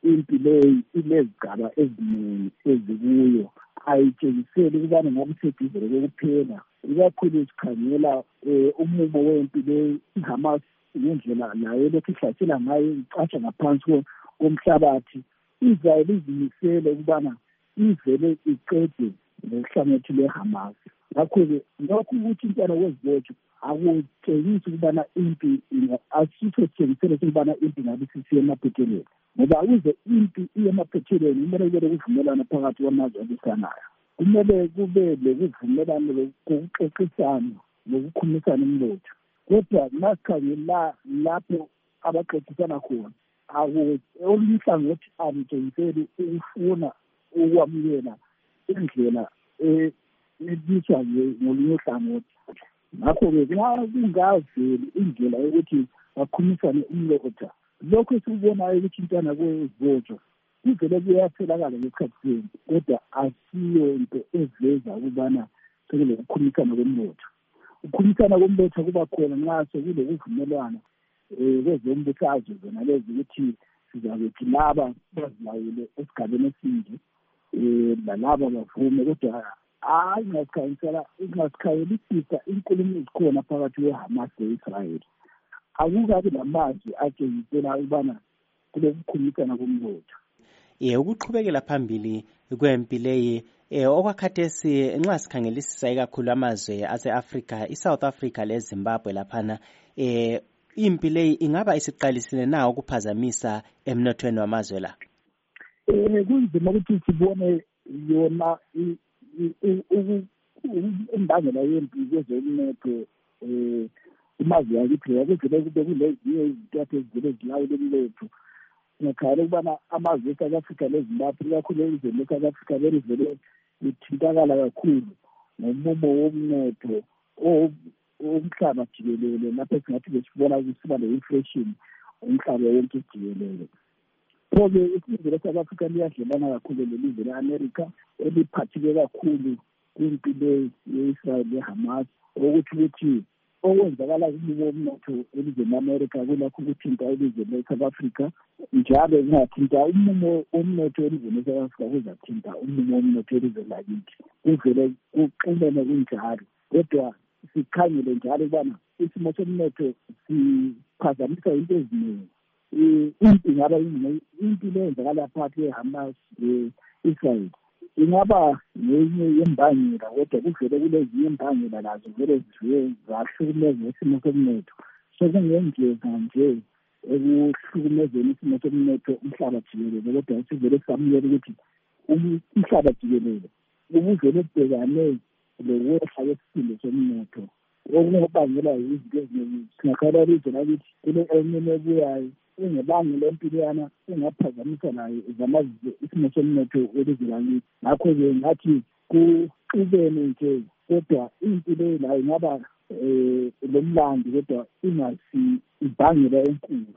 impi leyi inezigaba eziningi ezikuyo, ayitshengiseli ukubana ngabe iseduze kokuphela, ikakhulu sikhangela umumo wempi leyi iHamas ngendlela nayo lokhu ihlasela ngayo icasha ngaphansi komhlabathi. Israel izimisele ukubana ivele iqede lehlangothi leHamas. Ngakho-ke lokhu ukuthi intwana kwezibotshwa akutshengisi ukubana impi asiso sitshengisele ukubana impi ngabe sisiye emaphethelweni, ngoba ukuze impi iye emaphethelweni kumele kube kuvumelana phakathi kwamazwe abisanayo. Kumele kube lokuvumelana lokuxoxisana lokukhulumisana umlotha. Kodwa masikhangela lapho abaxoxisana khona, olunye uhlangothi alutshengiseli ukufuna ukwamukela indlela ebizwa ngolunye uhlangothi. Ngakho-ke kungaveli indlela yokuthi bakhulumisane umlotha. Lokho esikubonayo ukuthi intwana kwezibotshwa kuvele kuyatholakala ngesikhathi sempi, kodwa asiyo into eveza ukubana sekulokukhulumisana komlotha. Ukukhulumisana komlotha kuba khona nxa sekulokuvumelwana kwezombusazwe zona lezi ukuthi sizabethi laba bazilawule esigabeni esinje, lalaba bavume. Kodwa ingasikhayelisisa inkulumo ezikhona phakathi kweHamas le-Israel. Akukabi namazwi atshengisela ukubana kulokukhulumisana komlotha. Ukuqhubekela phambili kwempi leyi okwakhathesi nxa sikhangelisisa ikakhulu amazwe ase-Africa, iSouth Africa leZimbabwe laphana, impi leyi ingaba isiqalisile na ukuphazamisa emnothweni wamazwe la? Kunzima ukuthi sibone yona imbangela yempi kwezomnotho imazwe yakithi yakuvele kube kulezinye izintathu ezivele zilawula umnotho. Ngakhala ukubana amazwe eSouth Africa leZimbabwe ikakhulu izwe leSouth Africa belivele lithintakala kakhulu ngomumo womnotho umhlaba jikelele, lapho esingathi besibona kusiba le-inflation umhlaba wonke jikelele. Pho-ke izwe leSouth Africa liyadlelana kakhulu lelizwe le-America eliphatheke kakhulu kwimpi ye-Israel leHamas, ukuthi okwenzakala kumumo womnotho elizweni le-America kulakho ukuthinta ilizwe le-South Africa, njalo kungathinta umumo womnotho elizweni le-South Africa kuzathinta umumo womnotho elizweni lakithi. Kuvele kuqinene kunjalo, kodwa sikhangele njalo ukubana isimo somnotho siphazamisa into eziningi. Impi ingaba impi leyenzakala phakathi kweHamas le-Israel ingaba ngenye yembangela, kodwa kuvele kulezinye imbangela lazo vele zivuye zahlukumeza isimo somnotho. Sekungenzeka nje ekuhlukumezeni isimo somnotho umhlaba jikelele, kodwa sivele samukela ukuthi umhlaba jikelele ubuvele ubhekane lokwehla kwesisindo somnotho okungabangela izinto eziningi. Singakhala ilizwe lakithi kule eminye ebuyayo engebangela empiliyana engaphazamisa nayo zamazwe isimo somnotho welizwe lakithi. Ngakho-ke ngathi kuxubene nje, kodwa impilo nayo ingaba lomlando, kodwa ingasi ibangela enkulu.